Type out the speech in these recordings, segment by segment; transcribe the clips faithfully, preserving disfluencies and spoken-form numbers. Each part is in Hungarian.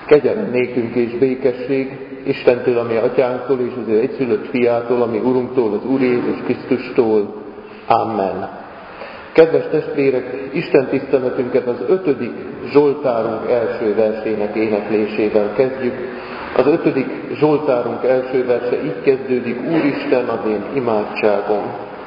Kegyelem nékünk és békesség Istentől, ami Atyánktól, és az ő egyszülött Fiától, ami Urunktól, az Úr Jézus Krisztustól. Amen. Kedves testvérek, Isten tiszteletünket az ötödik Zsoltárunk első versének éneklésével kezdjük. Az ötödik Zsoltárunk első verse így kezdődik: Úristen, az én imádságom.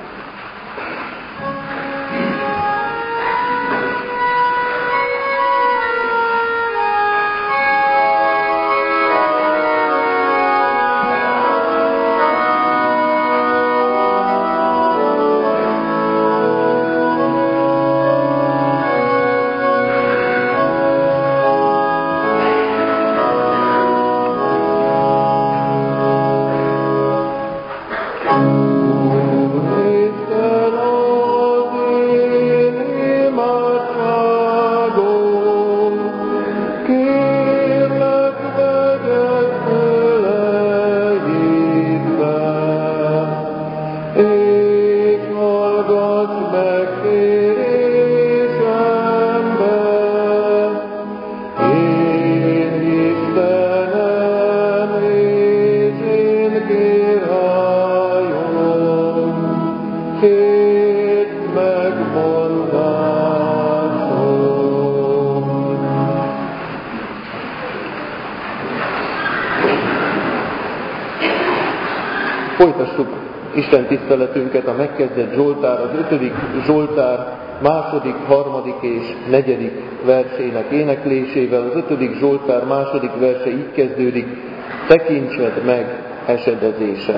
Folytassuk Isten tiszteletünket a megkezdett Zsoltár, az ötödik Zsoltár második, harmadik és negyedik versének éneklésével. Az ötödik Zsoltár második verse így kezdődik: tekintsed meg esedezésem.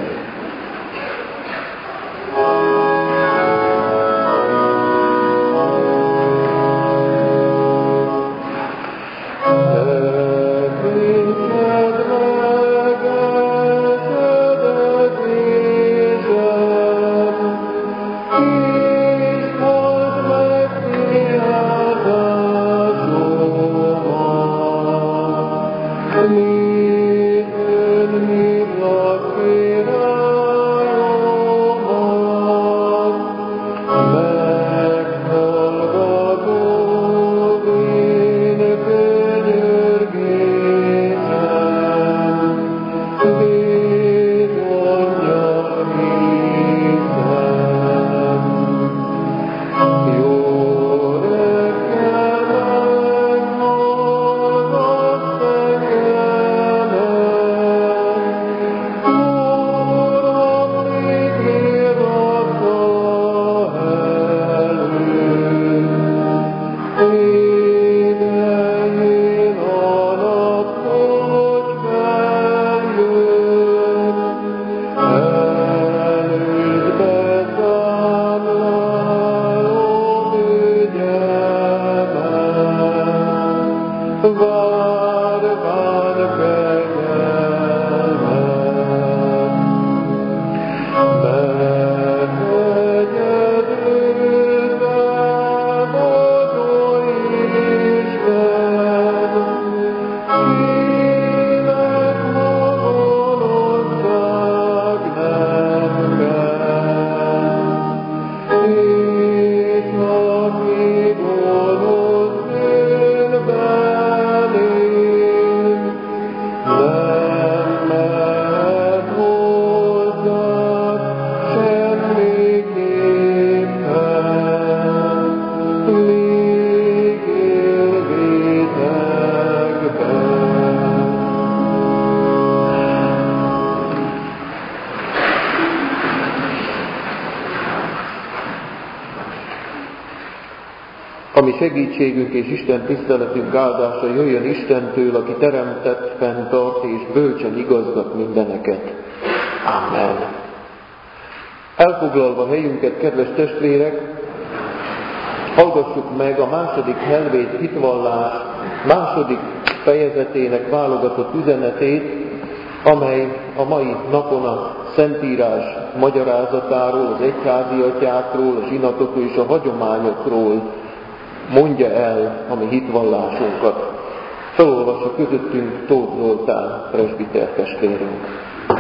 Ami segítségünk és Isten tiszteletünk áldása jöjjön Istentől, aki teremtett, fenntart és bölcsen igazgat mindeneket. Amen. Elfoglalva helyünket, kedves testvérek, hallgassuk meg a második helvét hitvallás második fejezetének válogatott üzenetét, amely a mai napon a Szentírás magyarázatáról, az egyházi atyákról, a zsinatokról és a hagyományokról mondja el a mi hitvallásunkat. Felolvassa közöttünk Tóth Zoltán presbiter testvérünk.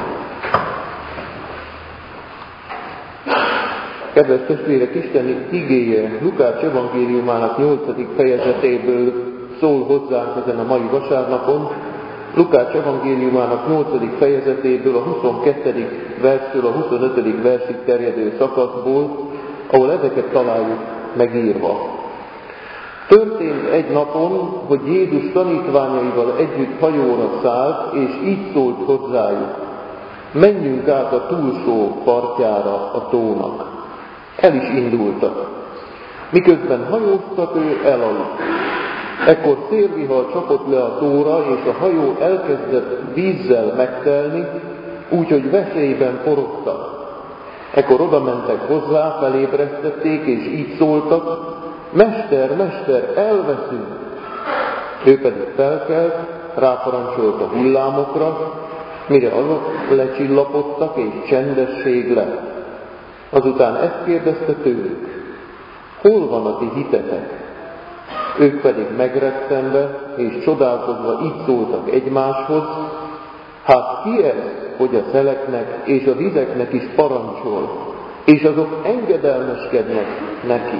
Kedves testvérek, Isten igéje Lukács evangéliumának nyolcadik fejezetéből szól hozzánk ezen a mai vasárnapon, Lukács evangéliumának nyolcadik fejezetéből, a huszonkettedik verstől a huszonötödik versig terjedő szakaszból, ahol ezeket találjuk megírva. Történt egy napon, hogy Jézus tanítványaival együtt hajóra szállt, és így szólt hozzájuk: menjünk át a túlsó partjára a tónak. El is indultak. Miközben hajóztak, ő elaludt. Ekkor szélvihar csapott le a tóra, és a hajó elkezdett vízzel megtelni, úgyhogy veszélyben forogtak. Ekkor oda mentek hozzá, felébresztették, és így szóltak: Mester, mester, elveszünk! Ő pedig felkelt, ráparancsolt a hullámokra, mire azok lecsillapodtak, és csendesség lett. Azután ezt kérdezte tőlük: hol van a ti hitetek? Ők pedig megrettenve és csodálkozva így szóltak egymáshoz: hát ki ez, hogy a szeleknek és a vizeknek is parancsol, és azok engedelmeskednek neki?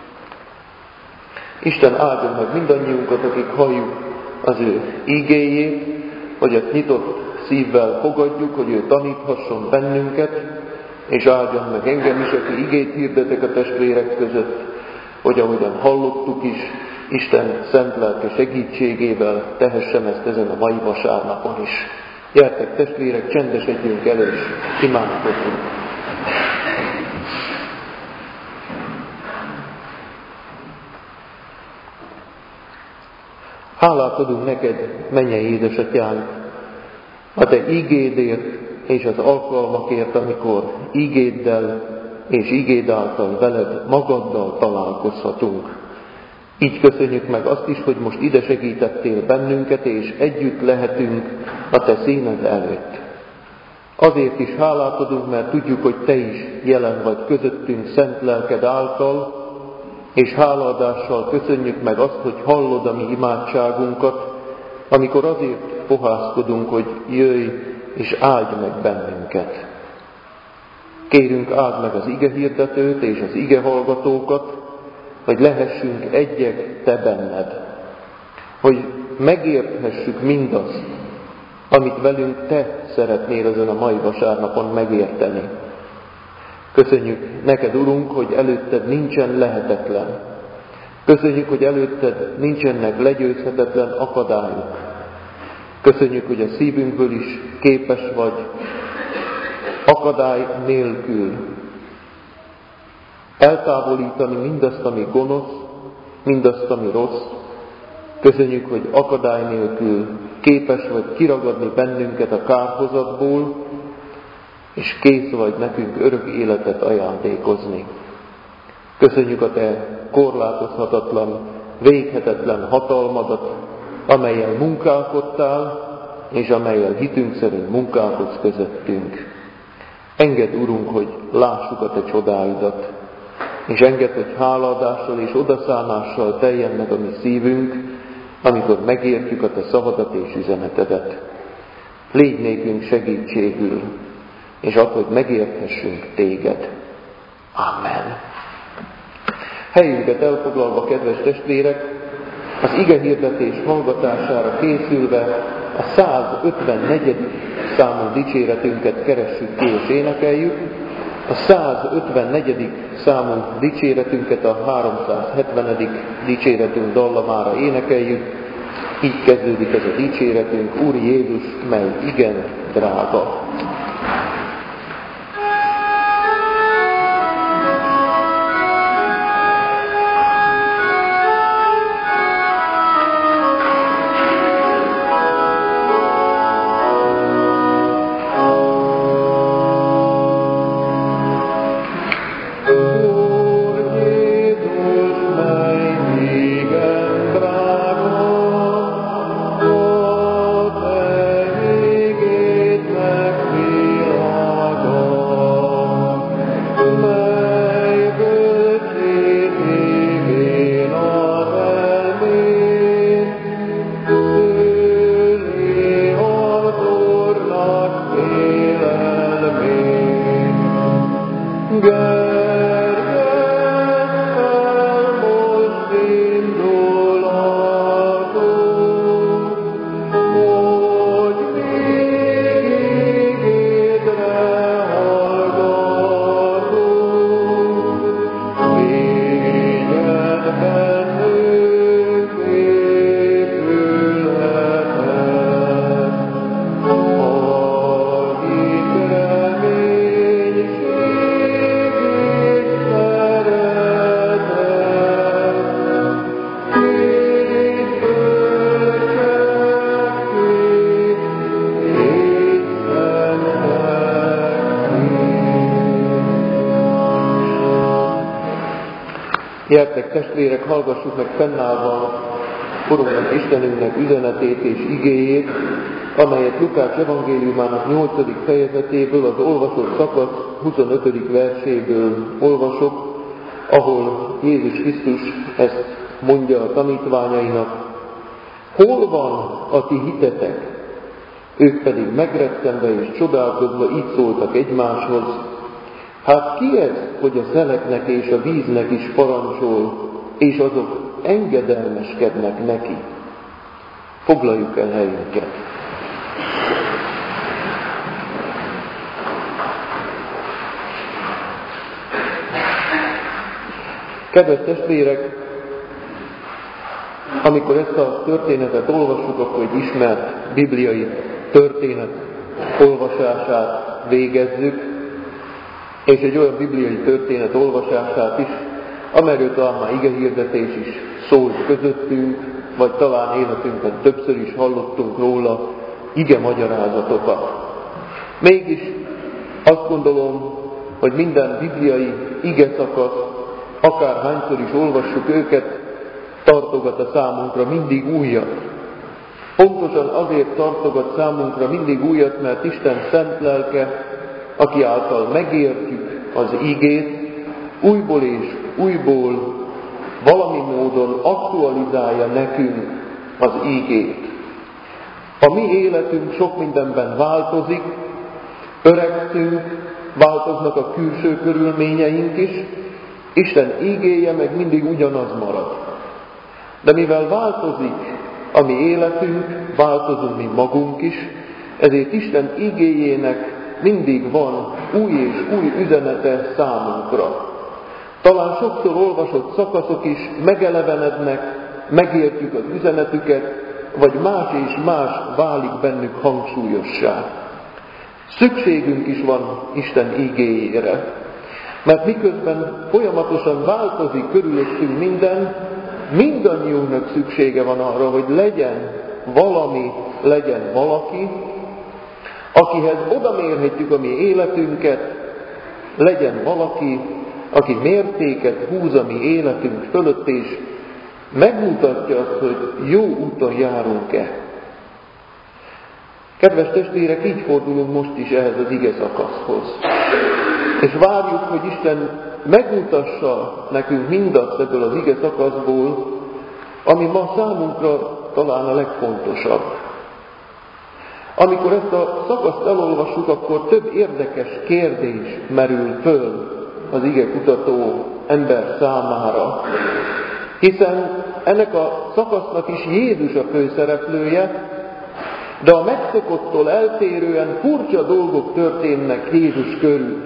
Isten áldjon meg mindannyiunkat, akik halljuk az ő igéjét, hogy ezt nyitott szívvel fogadjuk, hogy ő taníthasson bennünket, és áldjon meg engem is, aki igét hirdetek a testvérek között, hogy ahogyan hallottuk is, Isten szent lelke segítségével tehessem ezt ezen a mai vasárnapon is. Gyertek testvérek, csendesedjünk el, és imádkozzunk. Hálát adunk neked, mennyei édesatyánk, a te ígédért és az alkalmakért, amikor ígéddel és ígéd által veled, magaddal találkozhatunk. Így köszönjük meg azt is, hogy most ide segítettél bennünket, és együtt lehetünk a te színed előtt. Azért is hálát adunk, mert tudjuk, hogy te is jelen vagy közöttünk szent lelked által, és hálaadással köszönjük meg azt, hogy hallod a mi imádságunkat, amikor azért fohászkodunk, hogy jöjj és áldj meg bennünket. Kérünk, áld meg az igehirdetőt és az igehallgatókat, hogy lehessünk egyek te benned, hogy megérthessük mindazt, amit velünk te szeretnél ezen a mai vasárnapon megérteni. Köszönjük neked, Urunk, hogy előtted nincsen lehetetlen. Köszönjük, hogy előtted nincsenek legyőzhetetlen akadályok. Köszönjük, hogy a szívünkből is képes vagy akadály nélkül eltávolítani mindazt, ami gonosz, mindazt, ami rossz. Köszönjük, hogy akadály nélkül képes vagy kiragadni bennünket a kárhozatból, és kész vagy nekünk örök életet ajándékozni. Köszönjük a te korlátozhatatlan, véghetetlen hatalmadat, amellyel munkálkodtál, és amellyel hitünk szerint munkálkodsz közöttünk. Engedd, Urunk, hogy lássuk a te csodáidat, és engedd, hogy hálaadással és odaszánással teljen meg a mi szívünk, amikor megértjük a te szavadat és üzenetedet. Légy nékünk segítségül, és add, hogy megérthessünk téged. Amen. Helyünket elfoglalva, kedves testvérek, az igehirdetés hallgatására készülve a százötvennegyedik számú dicséretünket keressük ki és énekeljük. A százötvennegyedik számú dicséretünket a háromszázhetvenedik dicséretünk dallamára énekeljük. Így kezdődik ez a dicséretünk: Úr Jézus, mely igen drága. Meg Gyertek testvérek, hallgassuk meg fennállva Urunknak, Istenünknek üzenetét és igéjét, amelyet Lukács evangéliumának nyolcadik fejezetéből, az olvasott szakasz huszonötödik verséből olvasok, ahol Jézus Krisztus ezt mondja a tanítványainak: hol van a ti hitetek? Ők pedig megrettenve és csodálkozva így szóltak egymáshoz: hát ki ez, hogy a szeleknek és a víznek is parancsol, és azok engedelmeskednek neki? Foglaljuk el helyünket. Kedves testvérek, amikor ezt a történetet olvassuk, akkor egy ismert bibliai történet olvasását végezzük, és egy olyan bibliai történet olvasását is, amelyről talán már igehirdetés is szólt közöttünk, vagy talán életünkben többször is hallottunk róla ige magyarázatokat. Mégis azt gondolom, hogy minden bibliai ige szakasz, akárhányszor is olvassuk őket, tartogat a számunkra mindig újat. Pontosan azért tartogat számunkra mindig újat, mert Isten szent lelke, aki által megértjük az igét, újból és újból valami módon aktualizálja nekünk az igét. A mi életünk sok mindenben változik, öregszünk, változnak a külső körülményeink is, Isten igéje meg mindig ugyanaz marad. De mivel változik a mi életünk, változunk mi magunk is, ezért Isten igéjének mindig van új és új üzenete számunkra. Talán sokszor olvasott szakaszok is megelevenednek, megértjük az üzenetüket, vagy más és más válik bennük hangsúlyossá. Szükségünk is van Isten igéjére, mert miközben folyamatosan változik körülöttünk minden, mindannyiunknak szüksége van arra, hogy legyen valami, legyen valaki, akihez odamérhetjük a mi életünket, legyen valaki, aki mértéket húz a mi életünk fölött, és megmutatja azt, hogy jó úton járunk-e. Kedves testvérek, így fordulunk most is ehhez az ige szakaszhoz. És várjuk, hogy Isten megmutassa nekünk mindazt ebből az ige szakaszból, ami ma számunkra talán a legfontosabb. Amikor ezt a szakaszt elolvassuk, akkor több érdekes kérdés merül föl az igekutató ember számára. Hiszen ennek a szakasznak is Jézus a főszereplője, de a megszokottól eltérően furcsa dolgok történnek Jézus körül.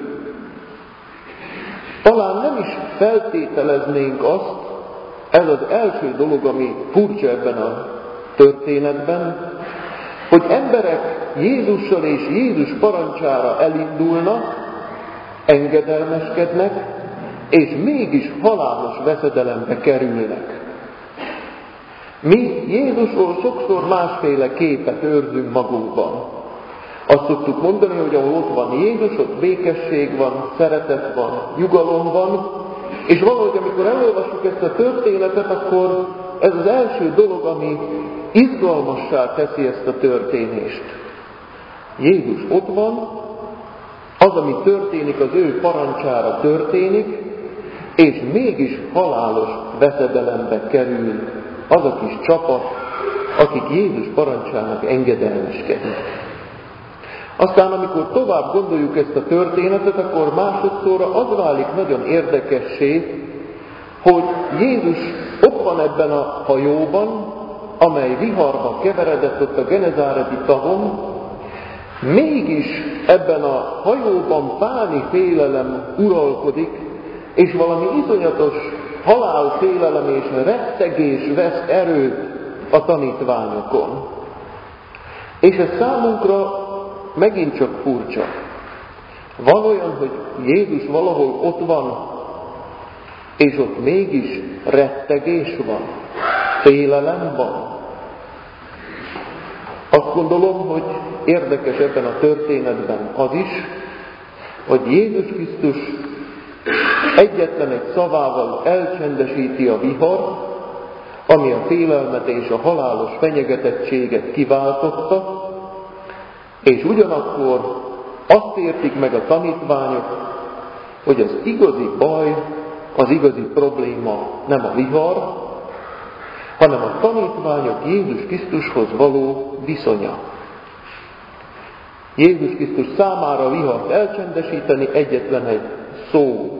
Talán nem is feltételeznénk azt, ez az első dolog, ami furcsa ebben a történetben, hogy emberek Jézussal és Jézus parancsára elindulnak, engedelmeskednek, és mégis halálos veszedelembe kerülnek. Mi Jézusról sokszor másféle képet őrzünk magunkban. Azt szoktuk mondani, hogy ahol ott van Jézus, ott békesség van, szeretet van, nyugalom van, és valahogy amikor elolvassuk ezt a történetet, akkor ez az első dolog, ami izgalmassá teszi ezt a történést. Jézus ott van, az, ami történik, az ő parancsára történik, és mégis halálos veszedelembe kerül az a kis csapat, akik Jézus parancsának engedelmeskednek. Aztán, amikor tovább gondoljuk ezt a történetet, akkor másodszorra az válik nagyon érdekessé, hogy Jézus ott van ebben a hajóban, amely viharba keveredett ott a genezáreti tavon, mégis ebben a hajóban páni félelem uralkodik, és valami iszonyatos halálfélelem és rettegés vesz erőt a tanítványokon. És ez számunkra megint csak furcsa. Van olyan, hogy Jézus valahol ott van, és ott mégis rettegés van, félelem van. Azt gondolom, hogy érdekes ebben a történetben az is, hogy Jézus Krisztus egyetlen egy szavával elcsendesíti a vihar, ami a félelmet és a halálos fenyegetettséget kiváltotta, és ugyanakkor azt értik meg a tanítványok, hogy az igazi baj, az igazi probléma nem a vihar, hanem a tanítványok Jézus Krisztushoz való viszonya. Jézus Krisztus számára a vihart elcsendesíteni egyetlen egy szó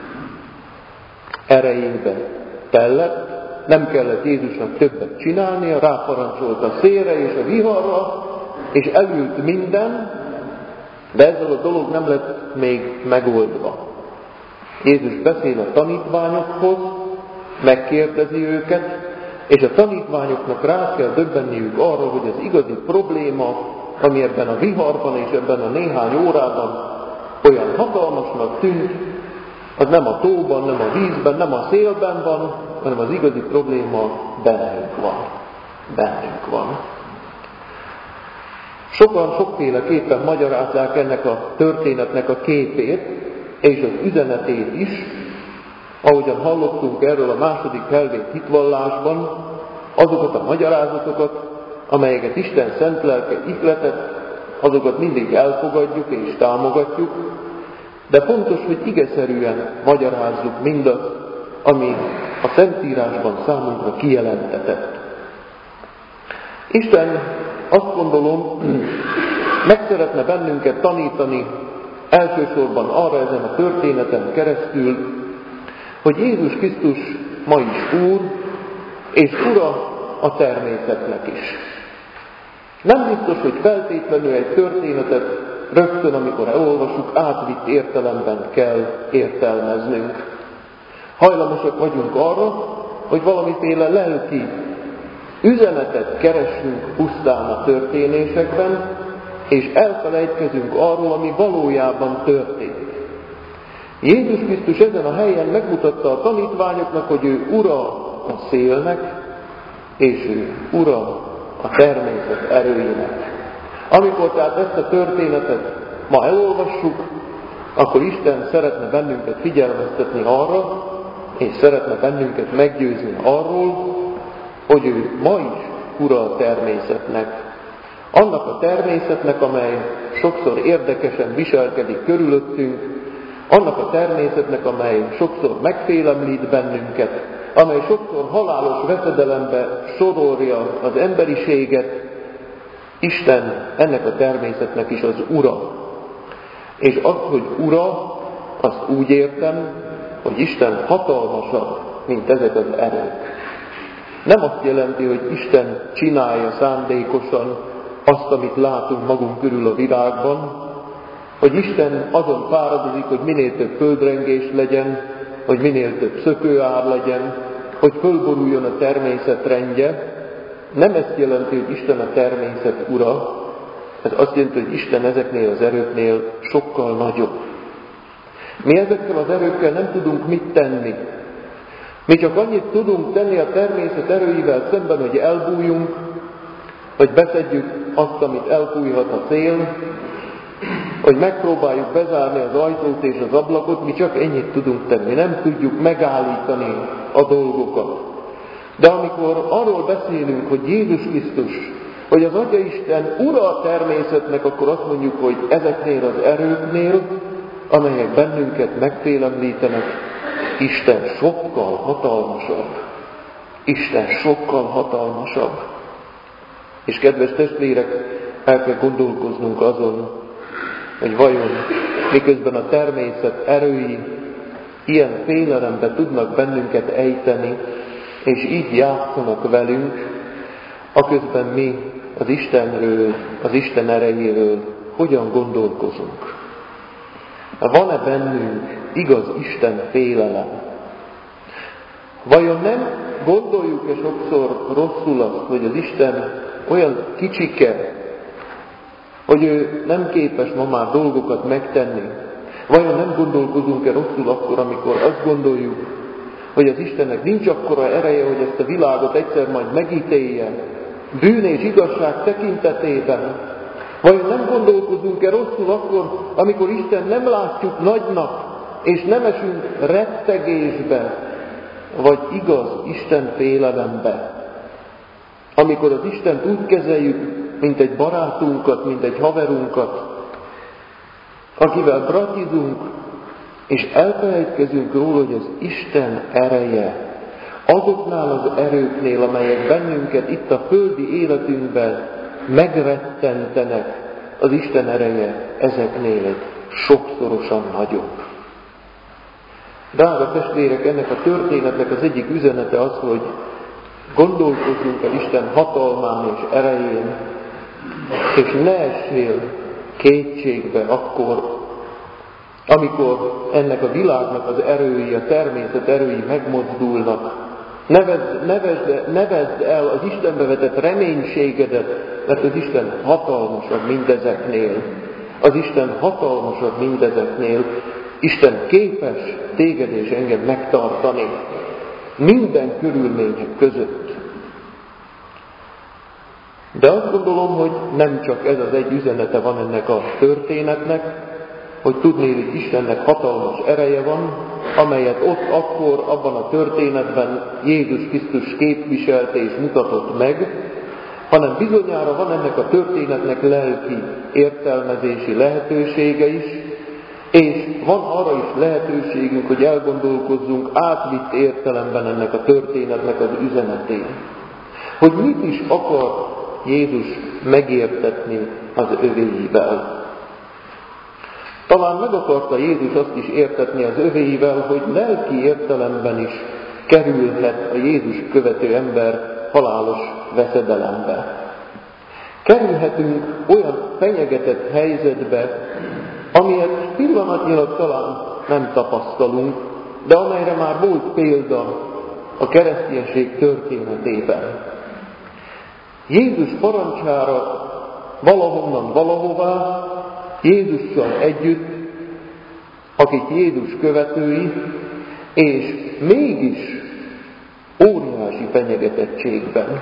erejébe tellett, nem kellett Jézusnak többet csinálnia, ráparancsolt a szélre és a viharra, és elült minden, de ezzel a dolog nem lett még megoldva. Jézus beszél a tanítványokhoz, megkérdezi őket, és a tanítványoknak rá kell döbbenniük arra, hogy az igazi probléma, ami ebben a viharban és ebben a néhány órában olyan hatalmasnak tűnt, az nem a tóban, nem a vízben, nem a szélben van, hanem az igazi probléma bennünk van. Bennünk van. Sokan sokféleképpen magyarázzák ennek a történetnek a képét, és az üzenetét is, ahogyan hallottunk erről a második helvét hitvallásban, azokat a magyarázatokat, amelyeket Isten szent lelke ihletett, azokat mindig elfogadjuk és támogatjuk, de fontos, hogy igeszerűen magyarázzuk mindazt, ami a Szentírásban számunkra kijelentetett. Isten, azt gondolom, meg szeretne bennünket tanítani elsősorban arra ezen a történeten keresztül, hogy Jézus Krisztus ma is Úr, és Ura a természetnek is. Nem biztos, hogy feltétlenül egy történetet rögtön, amikor elolvasjuk, átvitt értelemben kell értelmeznünk. Hajlamosak vagyunk arra, hogy valamiféle lelki üzenetet keressünk pusztán a történésekben, és elfelejtkezünk arról, ami valójában történt. Jézus Krisztus ezen a helyen megmutatta a tanítványoknak, hogy ő ura a szélnek, és ő ura a természet erőinek. Amikor tehát ezt a történetet ma elolvassuk, akkor Isten szeretne bennünket figyelmeztetni arra, és szeretne bennünket meggyőzni arról, hogy ő ma is ura a természetnek. Annak a természetnek, amely sokszor érdekesen viselkedik körülöttünk, annak a természetnek, amely sokszor megfélemlít bennünket, amely sokszor halálos veszedelembe sorolja az emberiséget, Isten ennek a természetnek is az ura. És az, hogy ura, azt úgy értem, hogy Isten hatalmasabb, mint ezek az erők. Nem azt jelenti, hogy Isten csinálja szándékosan azt, amit látunk magunk körül a világban, hogy Isten azon fáradozik, hogy minél több földrengés legyen, hogy minél több szökőár legyen, hogy fölboruljon a természet rendje. Nem ezt jelenti, hogy Isten a természet ura, ez azt jelenti, hogy Isten ezeknél az erőknél sokkal nagyobb. Mi ezekkel az erőkkel nem tudunk mit tenni. Mi csak annyit tudunk tenni a természet erőivel szemben, hogy elbújjunk, hogy beszedjük azt, amit elfújhat a szél, hogy megpróbáljuk bezárni az ajtót és az ablakot, mi csak ennyit tudunk tenni. Nem tudjuk megállítani a dolgokat. De amikor arról beszélünk, hogy Jézus Krisztus, hogy az Atyaisten ura a természetnek, akkor azt mondjuk, hogy ezeknél az erőknél, amelyek bennünket megfélemlítenek, Isten sokkal hatalmasabb. Isten sokkal hatalmasabb. És kedves testvérek, el kell gondolkoznunk azon, hogy vajon miközben a természet erői ilyen félelembe tudnak bennünket ejteni, és így játszanak velünk, aközben mi az Istenről, az Isten erejéről hogyan gondolkozunk. Van-e bennünk igaz Isten félelem? Vajon nem gondoljuk-e sokszor rosszul azt, hogy az Isten olyan kicsike, hogy ő nem képes ma már dolgokat megtenni? Vajon nem gondolkozunk-e rosszul akkor, amikor azt gondoljuk, hogy az Istennek nincs akkora ereje, hogy ezt a világot egyszer majd megítélje, bűn és igazság tekintetében? Vajon nem gondolkozunk-e rosszul akkor, amikor Isten nem látjuk nagynak, és nem esünk rettegésbe, vagy igaz Isten félelembe. Amikor az Istent úgy kezeljük, mint egy barátunkat, mint egy haverunkat, akivel bratizunk, és elfelejtkezünk róla, hogy az Isten ereje, azoknál az erőknél, amelyek bennünket itt a földi életünkben megrettentenek, az Isten ereje ezeknél sokszorosan nagyobb. Drága testvérek, ennek a történetnek az egyik üzenete az, hogy gondolkozzunk el Isten hatalmán és erején, és ne essél kétségbe akkor, amikor ennek a világnak az erői, a természet erői megmozdulnak. Nevezd, nevezd, nevezd el az Istenbe vetett reménységedet, mert az Isten hatalmasabb mindezeknél. Az Isten hatalmasabb mindezeknél. Isten képes téged és engem megtartani minden körülmények között. De azt gondolom, hogy nem csak ez az egy üzenete van ennek a történetnek, hogy tudnélik Istennek hatalmas ereje van, amelyet ott akkor, abban a történetben Jézus Krisztus képviselte és mutatott meg, hanem bizonyára van ennek a történetnek lelki értelmezési lehetősége is, és van arra is lehetőségünk, hogy elgondolkozzunk átvitt értelemben ennek a történetnek az üzenetén. Hogy mit is akar Jézus megértetni az övéivel. Talán meg akarta Jézus azt is értetni az övéivel, hogy lelki értelemben is kerülhet a Jézus követő ember halálos veszedelembe. Kerülhetünk olyan fenyegetett helyzetbe, amilyet pillanatnyilag talán nem tapasztalunk, de amelyre már volt példa a kereszténység történetében. Jézus parancsára valahonnan valahová, Jézussal együtt, akik Jézus követői, és mégis óriási fenyegetettségben.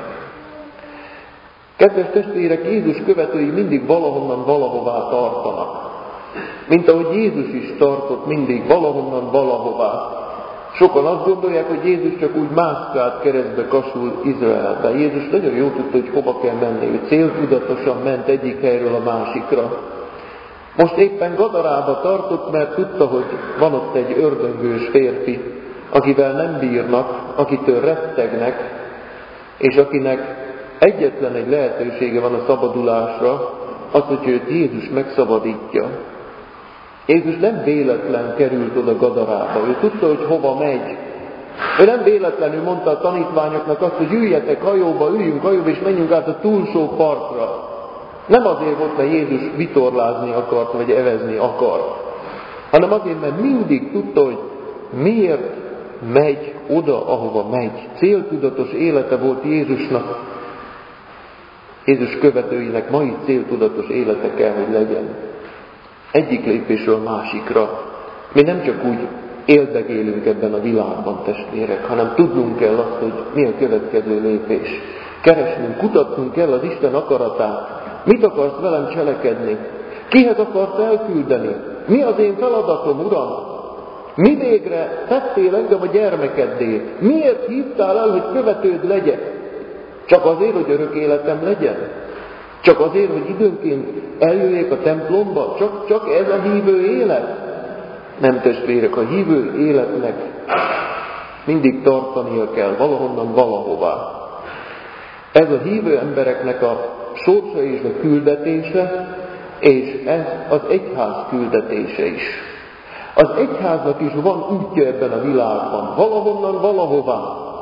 Kedves testvérek, Jézus követői mindig valahonnan valahová tartanak. Mint ahogy Jézus is tartott mindig valahonnan valahová. Sokan azt gondolják, hogy Jézus csak úgy mászkált keresztbe kasul Izraelbe. Jézus nagyon jól tudta, hogy hova kell menni. Ő céltudatosan ment egyik helyről a másikra. Most éppen Gadarába tartott, mert tudta, hogy van ott egy ördöngős férfi, akivel nem bírnak, akitől rettegnek, és akinek egyetlen egy lehetősége van a szabadulásra, az, hogy őt Jézus megszabadítja. Jézus nem véletlen került oda Gadarába, ő tudta, hogy hova megy. Ő nem véletlenül mondta a tanítványoknak azt, hogy üljetek hajóba, üljünk hajóba, és menjünk át a túlsó partra. Nem azért volt, mert Jézus vitorlázni akart, vagy evezni akart, hanem azért, mert mindig tudta, hogy miért megy oda, ahova megy. Céltudatos élete volt Jézusnak. Jézus követőinek mai céltudatos élete kell, hogy legyen. Egyik lépésről másikra. Mi nem csak úgy éldegélünk ebben a világban, testvérek, hanem tudnunk kell azt, hogy mi a következő lépés. Keresnünk, kutatnunk kell az Isten akaratát. Mit akarsz velem cselekedni? Kihez akarsz elküldeni? Mi az én feladatom, Uram? Mi végre tettél engem a gyermekeddé? Miért hívtál el, hogy követőd legyek? Csak azért, hogy örök életem legyen? Csak azért, hogy időnként eljöjjek a templomba? Csak, csak ez a hívő élet? Nem, testvérek, a hívő életnek mindig tartania kell valahonnan valahová. Ez a hívő embereknek a sorsa és a küldetése, és ez az egyház küldetése is. Az egyháznak is van útja ebben a világban, valahonnan valahová.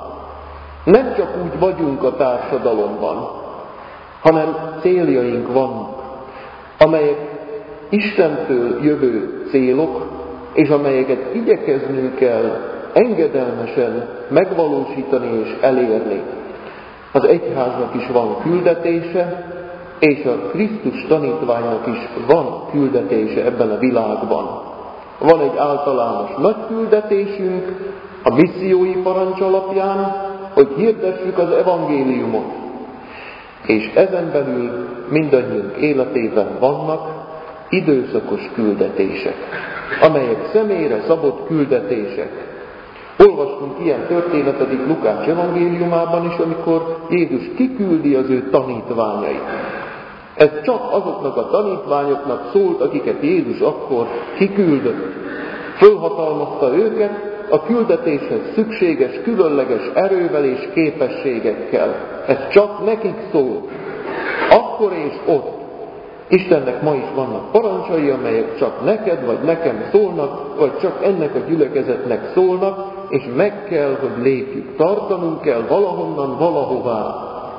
Nem csak úgy vagyunk a társadalomban, hanem céljaink vannak, amelyek Istentől jövő célok, és amelyeket igyekeznünk kell engedelmesen megvalósítani és elérni. Az egyháznak is van küldetése, és a Krisztus tanítványnak is van küldetése ebben a világban. Van egy általános nagy küldetésünk a missziói parancs alapján, hogy hirdessük az evangéliumot. És ezen belül mindannyiunk életében vannak időszakos küldetések, amelyek személyre szabott küldetések. Olvastunk ilyen történetet itt Lukács evangéliumában is, amikor Jézus kiküldi az ő tanítványait. Ez csak azoknak a tanítványoknak szólt, akiket Jézus akkor kiküldött. Fölhatalmazta őket a küldetéshez szükséges, különleges erővel és képességekkel. Ez csak nekik szól. Akkor és ott. Istennek ma is vannak parancsai, amelyek csak neked vagy nekem szólnak, vagy csak ennek a gyülekezetnek szólnak, és meg kell, hogy lépjük. Tartanunk kell valahonnan, valahová.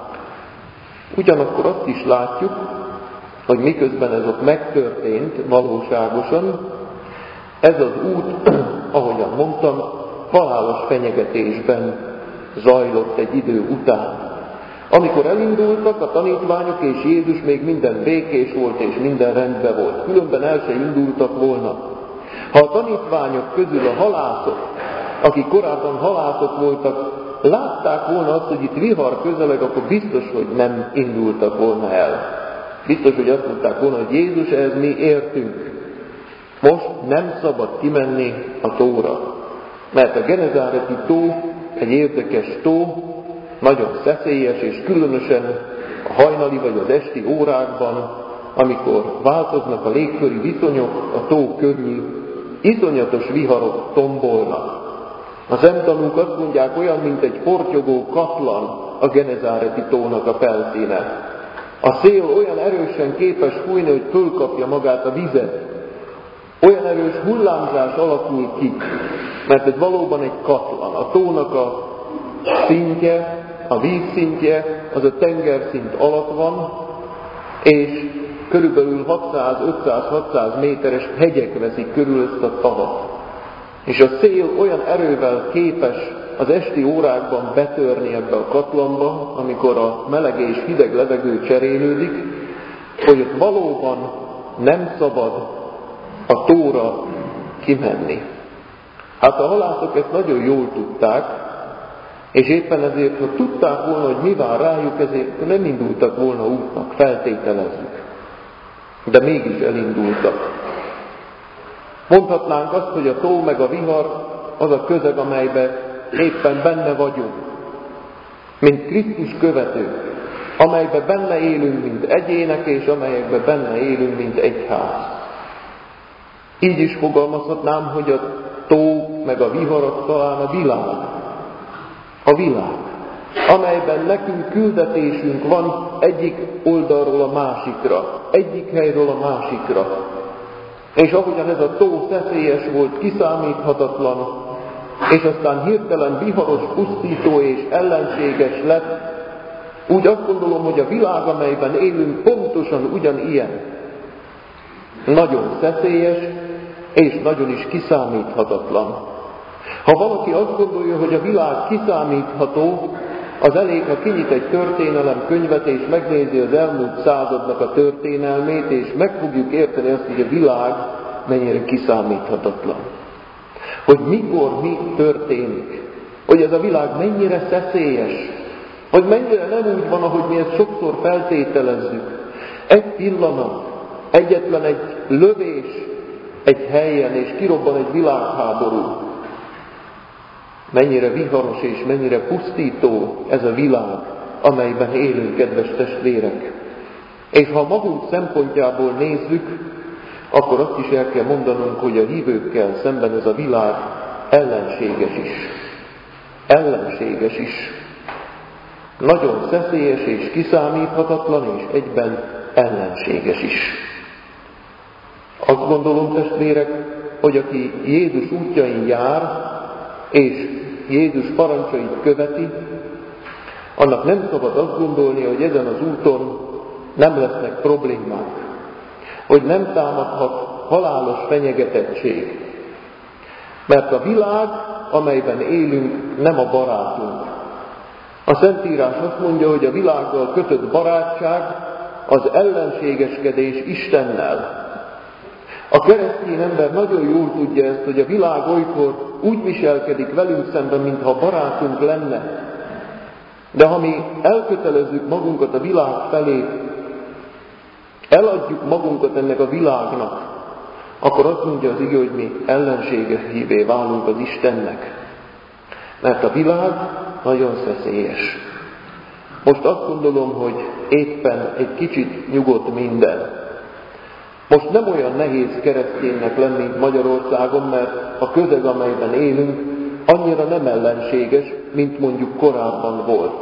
Ugyanakkor azt is látjuk, hogy miközben ez ott megtörtént valóságosan, ez az út, ahogyan mondtam, halálos fenyegetésben zajlott egy idő után. Amikor elindultak a tanítványok, és Jézus még minden békés volt, és minden rendben volt. Különben el se indultak volna. Ha a tanítványok közül a halászok, akik korábban halászok voltak, látták volna azt, hogy itt vihar közeleg, akkor biztos, hogy nem indultak volna el. Biztos, hogy azt mondták volna, hogy Jézus, ehhez mi értünk. Most nem szabad kimenni a tóra. Mert a Genezáreti tó egy érdekes tó, nagyon szeszélyes, és különösen a hajnali vagy az esti órákban, amikor változnak a légköri viszonyok a tó körül, iszonyatos viharok tombolnak. A szemtanúk azt mondják, olyan, mint egy portyogó katlan a Genezáreti tónak a felszíne. A szél olyan erősen képes fújni, hogy fölkapja magát a vizet. Olyan erős hullámzás alakul ki, mert ez valóban egy katlan. A tónak a szintje, a vízszintje, az a tengerszint alatt van, és körülbelül hatszáz-ötszáz-hatszáz méteres hegyek veszik körül ezt a tavat. És a szél olyan erővel képes az esti órákban betörni ebbe a katlanba, amikor a meleg és hideg levegő cserélődik, hogy ott valóban nem szabad a tóra kimenni. Hát a halászok ezt nagyon jól tudták, és éppen ezért, ha tudták volna, hogy mi vár rájuk, ezért nem indultak volna útnak, feltételezzük. De mégis elindultak. Mondhatnánk azt, hogy a tó meg a vihar az a közeg, amelyben éppen benne vagyunk, mint Krisztus követők, amelyben benne élünk, mint egyének, és amelyekben benne élünk, mint egyház. Így is fogalmazhatnám, hogy a tó meg a viharak talán a világ. A világ, amelyben nekünk küldetésünk van egyik oldalról a másikra, egyik helyről a másikra. És ahogyan ez a tó szeszélyes volt, kiszámíthatatlan, és aztán hirtelen viharos, pusztító és ellenséges lett, úgy azt gondolom, hogy a világ, amelyben élünk, pontosan ugyanilyen. Nagyon szeszélyes, és nagyon is kiszámíthatatlan. Ha valaki azt gondolja, hogy a világ kiszámítható, az elég, ha kinyit egy történelem könyvet, és megnézi az elmúlt századnak a történelmét, és meg fogjuk érteni azt, hogy a világ mennyire kiszámíthatatlan. Hogy mikor mi történik, hogy ez a világ mennyire szeszélyes, hogy mennyire nem úgy van, ahogy mi ezt sokszor feltételezzük. Egy pillanat, egyetlen egy lövés egy helyen, és kirobban egy világháború. Mennyire viharos és mennyire pusztító ez a világ, amelyben élünk, kedves testvérek. És ha magunk szempontjából nézzük, akkor azt is el kell mondanunk, hogy a hívőkkel szemben ez a világ ellenséges is. Ellenséges is. Nagyon szeszélyes és kiszámíthatatlan, és egyben ellenséges is. Azt gondolom, testvérek, hogy aki Jézus útjain jár, és Jézus parancsait követi, annak nem szabad azt gondolni, hogy ezen az úton nem lesznek problémák, hogy nem támadhat halálos fenyegetettség. Mert a világ, amelyben élünk, nem a barátunk. A Szentírás azt mondja, hogy a világgal kötött barátság az ellenségeskedés Istennel. A keresztény ember nagyon jól tudja ezt, hogy a világ olykor úgy viselkedik velünk szemben, mintha barátunk lenne. De ha mi elkötelezzük magunkat a világ felé, eladjuk magunkat ennek a világnak, akkor azt mondja az ige, hogy mi ellenségeivé válunk az Istennek. Mert a világ nagyon szeszélyes. Most azt gondolom, hogy éppen egy kicsit nyugodt minden. Most nem olyan nehéz kereszténynek lenni Magyarországon, mert a közeg, amelyben élünk, annyira nem ellenséges, mint mondjuk korábban volt.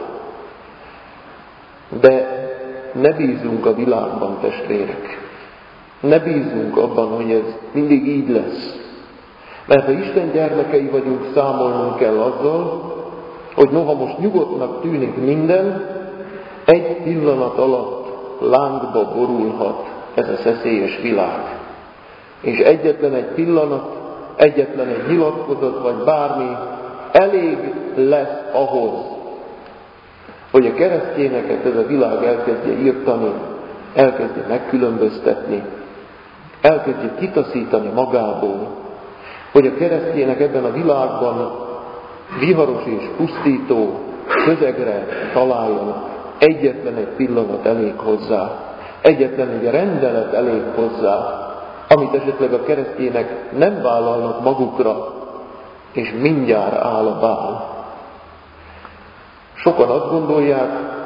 De ne bízunk a világban, testvérek. Ne bízunk abban, hogy ez mindig így lesz. Mert ha Isten gyermekei vagyunk, számolnunk kell azzal, hogy noha most nyugodtnak tűnik minden, egy pillanat alatt lángba borulhat ez a szeszélyes világ. És egyetlen egy pillanat, egyetlen egy nyilatkozat, vagy bármi elég lesz ahhoz, hogy a keresztényeket ez a világ elkezdje írtani, elkezdje megkülönböztetni, elkezdje kitaszítani magából, hogy a keresztények ebben a világban viharos és pusztító közegre találjanak. Egyetlen egy pillanat elég hozzá, egyetlen egy rendelet elég hozzá, amit esetleg a keresztények nem vállalnak magukra, és mindjárt áll a bál. Sokan azt gondolják,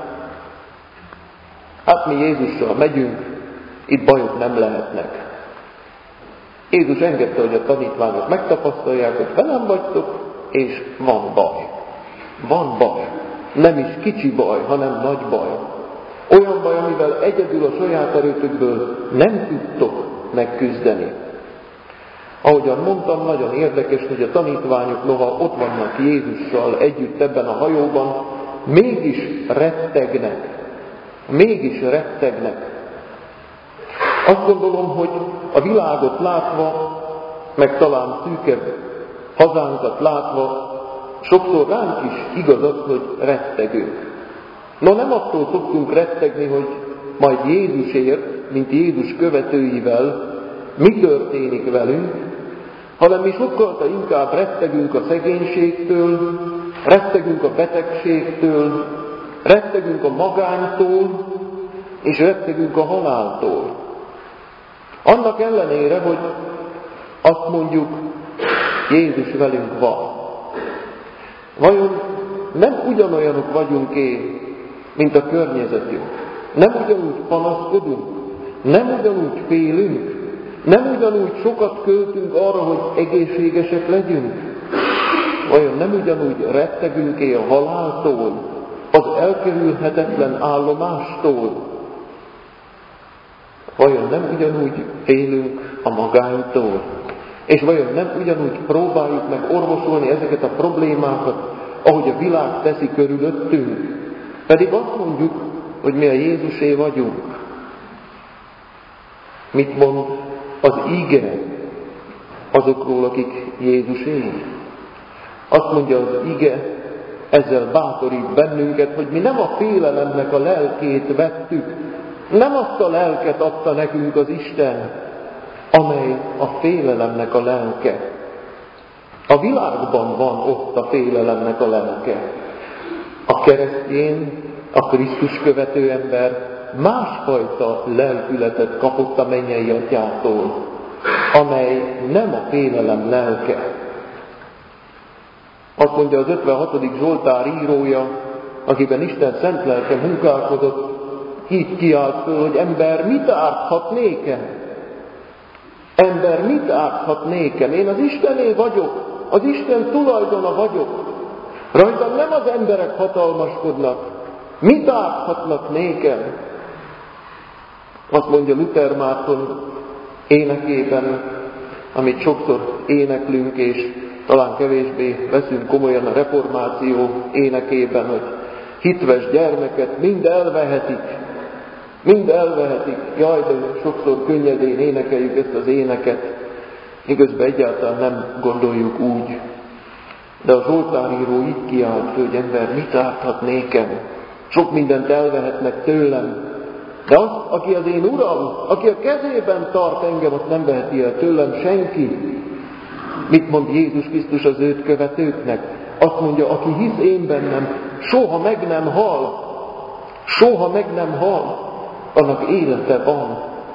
hát mi Jézussal megyünk, itt bajok nem lehetnek. Jézus engedte, hogy a tanítványok megtapasztalják, hogy velem vagytok, és van baj. Van baj. Nem is kicsi baj, hanem nagy baj. Olyan baj, amivel egyedül a saját erőtökből nem tudtok megküzdeni. Ahogyan mondtam, nagyon érdekes, hogy a tanítványok, noha ott vannak Jézussal együtt ebben a hajóban, mégis rettegnek. Mégis rettegnek. Azt gondolom, hogy a világot látva, meg talán szűkebb hazánkat látva, sokszor ránk is igaz az, hogy rettegünk. No, nem attól szoktunk rettegni, hogy majd Jézusért, mint Jézus követőivel mi történik velünk, hanem mi sokkal inkább rettegünk a szegénységtől, rettegünk a betegségtől, rettegünk a magánytól, és rettegünk a haláltól. Annak ellenére, hogy azt mondjuk, Jézus velünk van. Vajon nem ugyanolyanok vagyunk-e, mint a környezetünk? Nem ugyanúgy panaszkodunk? Nem ugyanúgy félünk? Nem ugyanúgy sokat költünk arra, hogy egészségesek legyünk? Vajon nem ugyanúgy rettegünk-e a haláltól, az elkerülhetetlen állomástól? Vajon nem ugyanúgy félünk a magánytól? És vajon nem ugyanúgy próbáljuk meg orvosolni ezeket a problémákat, ahogy a világ teszi körülöttünk? Pedig azt mondjuk, hogy mi a Jézusé vagyunk. Mit mond az ige azokról, akik Jézusé? Azt mondja az ige, ezzel bátorít bennünket, hogy mi nem a félelemnek a lelkét vettük, nem azt a lelket adta nekünk az Isten, amely a félelemnek a lelke. A világban van ott a félelemnek a lelke. A keresztény, a Krisztus követő ember másfajta lelkületet kapott a mennyei atyától, amely nem a félelem lelke. Azt mondja az ötvenhatodik Zsoltár írója, akiben Isten szent lelke munkálkodott, így kiált föl, hogy ember, mit árthat nékem? Ember, mit árthat nékem? Én az Istené vagyok, az Isten tulajdona vagyok. Rajtam nem az emberek hatalmaskodnak. Mit árthatnak nékem? Azt mondja Luther Márton énekében, amit sokszor éneklünk, és talán kevésbé veszünk komolyan a reformáció énekében, hogy hitves gyermeket mind elvehetik, mind elvehetik. Jaj, de sokszor könnyedén énekeljük ezt az éneket, miközben egyáltalán nem gondoljuk úgy. De a Zsoltáríró így kiált, hogy ember, mit árthat nékem? Sok mindent elvehetnek tőlem, de az, aki az én Uram, aki a kezében tart engem, azt nem veheti el tőlem senki. Mit mond Jézus Krisztus az őt követőknek? Azt mondja, aki hisz én bennem, soha meg nem hal. Soha meg nem hal. Annak élete van.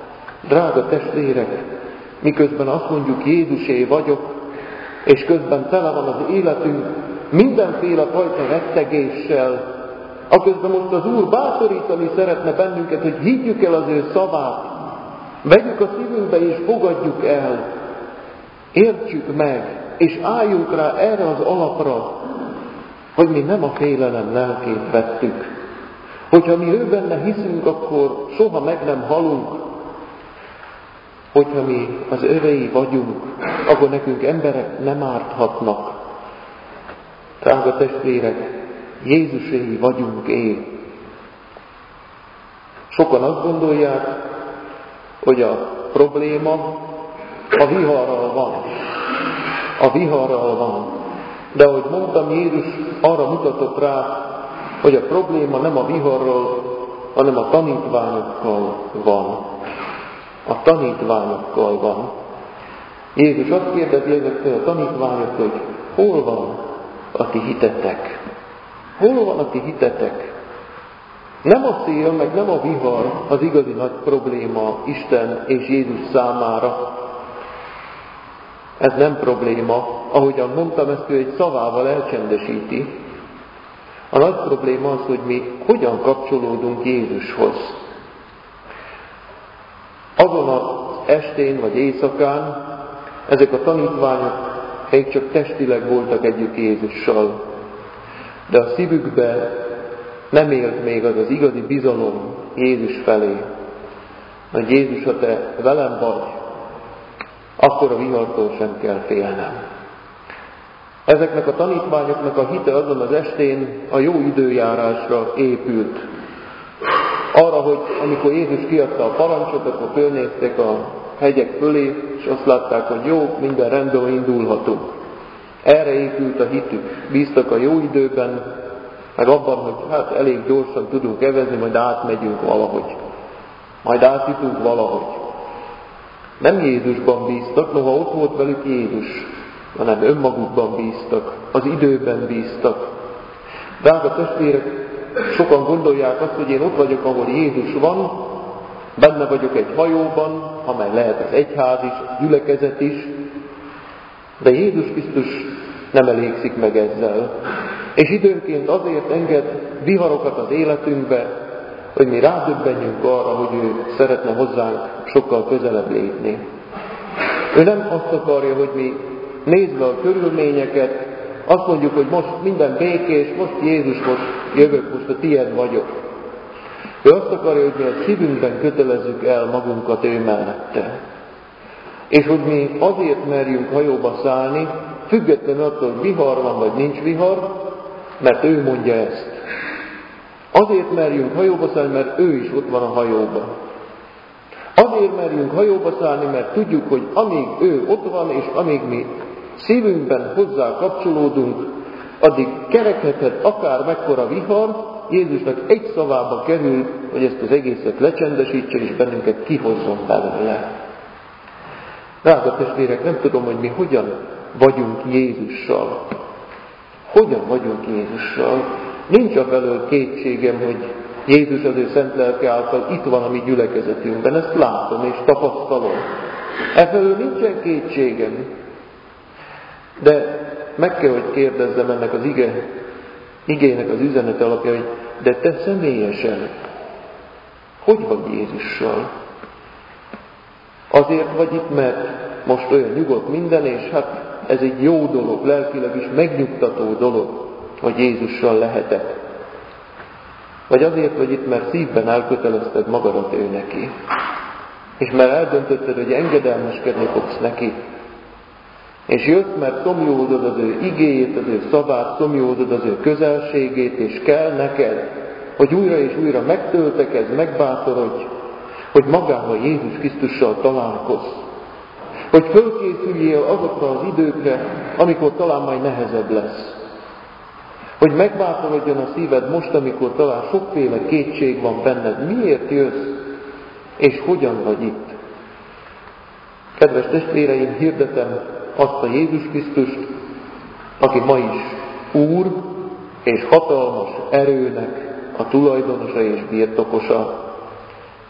Drága testvérek, miközben azt mondjuk Jézusé vagyok, és közben tele van az életünk mindenféle fajta rettegéssel, aközben most az Úr bátorítani szeretne bennünket, hogy higgyük el az ő szavát, vegyük a szívünkbe és fogadjuk el, értsük meg, és álljunk rá erre az alapra, hogy mi nem a félelem lelkét vettük. Hogyha mi ő benne hiszünk, akkor soha meg nem halunk. Hogyha mi az övei vagyunk, akkor nekünk emberek nem árthatnak. Drága testvérek, Jézuséi vagyunk én. Sokan azt gondolják, hogy a probléma a viharral van. A viharral van. De ahogy mondtam, Jézus arra mutatott rá, hogy a probléma nem a viharral, hanem a tanítványokkal van. A tanítványokkal van. Jézus azt kérdezi ezektől a tanítványoktól, hogy hol van a ti hitetek? Hol van a ti hitetek? Nem a szél, meg nem a vihar az igazi nagy probléma Isten és Jézus számára. Ez nem probléma, ahogyan mondtam, ezt ő egy szavával elcsendesíti. A nagy probléma az, hogy mi hogyan kapcsolódunk Jézushoz. Azon az estén vagy éjszakán ezek a tanítványok még csak testileg voltak együtt Jézussal, de a szívükben nem élt még az az igazi bizalom Jézus felé, hogy Jézus, ha te velem vagy, akkor a vihartól sem kell félnem. Ezeknek a tanítványoknak a hite azon az estén a jó időjárásra épült. Arra, hogy amikor Jézus kiadta a parancsot, akkor fölnéztek a hegyek fölé, és azt látták, hogy jó, minden rendben, indulhatunk. Erre épült a hitük. Bíztak a jó időben, meg abban, hogy hát elég gyorsan tudunk evezni, majd átmegyünk valahogy. Majd átjutunk valahogy. Nem Jézusban bíztak, noha ott volt velük Jézus, hanem önmagukban bíztak, az időben bíztak. Drága testvérek, sokan gondolják azt, hogy én ott vagyok, ahol Jézus van, benne vagyok egy hajóban, amely lehet az egyház is, a gyülekezet is, de Jézus Krisztus nem elégszik meg ezzel. És időnként azért enged viharokat az életünkbe, hogy mi rádöbbenjünk arra, hogy ő szeretne hozzánk sokkal közelebb lépni. Ő nem azt akarja, hogy mi nézve a körülményeket, azt mondjuk, hogy most minden békés, most Jézus, most jövök, most a tiéd vagyok. Ő azt akarja, hogy mi a szívünkben kötelezzük el magunkat ő mellette. És hogy mi azért merjünk hajóba szállni, függetlenül attól, hogy vihar van, vagy nincs vihar, mert ő mondja ezt. Azért merjünk hajóba szállni, mert ő is ott van a hajóban. Azért merjünk hajóba szállni, mert tudjuk, hogy amíg ő ott van, és amíg mi szívünkben hozzá kapcsolódunk, addig kerekedhet akár mekkora vihar, Jézusnak egy szavába kerül, hogy ezt az egészet lecsendesítse, és bennünket kihozzon belőle. Drága testvérek, nem tudom, hogy mi hogyan vagyunk Jézussal. Hogyan vagyunk Jézussal? Nincs afelől kétségem, hogy Jézus az ő szent lelke által itt van a mi gyülekezetünkben. Ezt látom és tapasztalom. Efelől nincsen kétségem. De meg kell, hogy kérdezzem ennek az ige, igének az üzenet alapja, hogy de te személyesen hogy vagy Jézussal? Azért vagy itt, mert most olyan nyugodt minden, és hát ez egy jó dolog, lelkileg is megnyugtató dolog, hogy Jézussal lehetek. Vagy azért vagy itt, mert szívben elkötelezted magadat ő neki. És mert eldöntötted, hogy engedelmeskedni fogsz neki. És jössz, mert szomjózod az ő igéjét, az ő szavát, szomjózod az ő közelségét, és kell neked, hogy újra és újra megtöltekezz, megbátorodj, hogy magával Jézus Krisztussal találkozz. Hogy fölkészüljél azokra az időkre, amikor talán majd nehezebb lesz. Hogy megbátorodjon a szíved most, amikor talán sokféle kétség van benned. Miért jössz? És hogyan vagy itt? Kedves testvéreim, hirdetem azt a Jézus Krisztust, aki ma is Úr és hatalmas erőnek a tulajdonosa és birtokosa.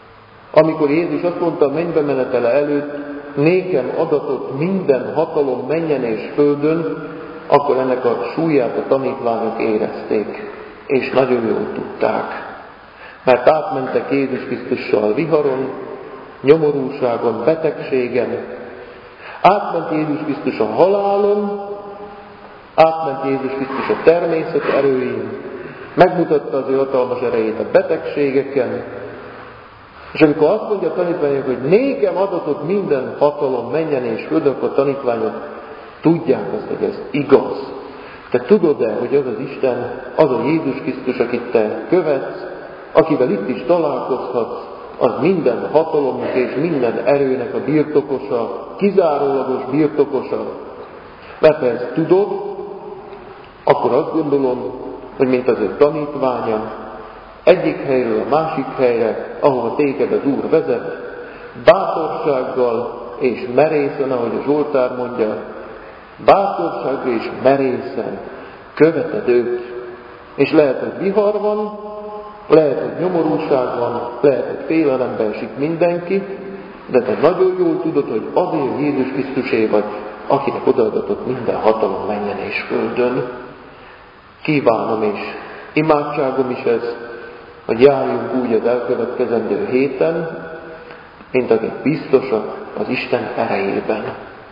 Amikor Jézus azt mondta a mennybe menetele előtt, nékem adatott minden hatalom mennyen és földön, akkor ennek a súlyát a tanítványok érezték, és nagyon jól tudták. Mert átmentek Jézus Krisztussal viharon, nyomorúságon, betegségen, átment Jézus Krisztus a halálon, átment Jézus Krisztus a természet erőin, megmutatta az ő hatalmas erejét a betegségeken, és amikor azt mondja a tanítványok, hogy nékem adatott minden hatalom menjen és földön, akkor a tanítványok tudják azt, hogy ez igaz. Te tudod-e, hogy az az Isten, az a Jézus Krisztus, akit te követsz, akivel itt is találkozhatsz, az minden hatalomnak és minden erőnek a birtokosa, kizárólagos birtokosa. Mert ha ezt tudod, akkor azt gondolom, hogy mint az ő tanítványa, egyik helyről a másik helyre, ahova téged az Úr vezet, bátorsággal és merészen, ahogy a Zsoltár mondja, bátorsággal és merészen követed őt. És lehet, hogy vihar van, lehet, hogy nyomorúság van, lehet, hogy félelembe esik mindenki, de te nagyon jól tudod, hogy azért Jézus Krisztusé vagy, akinek odaadatott minden hatalom menjen és földön. Kívánom és imádságom is ez, hogy járjunk úgy az elkövetkezendő héten, mint akik biztosak az Isten erejében.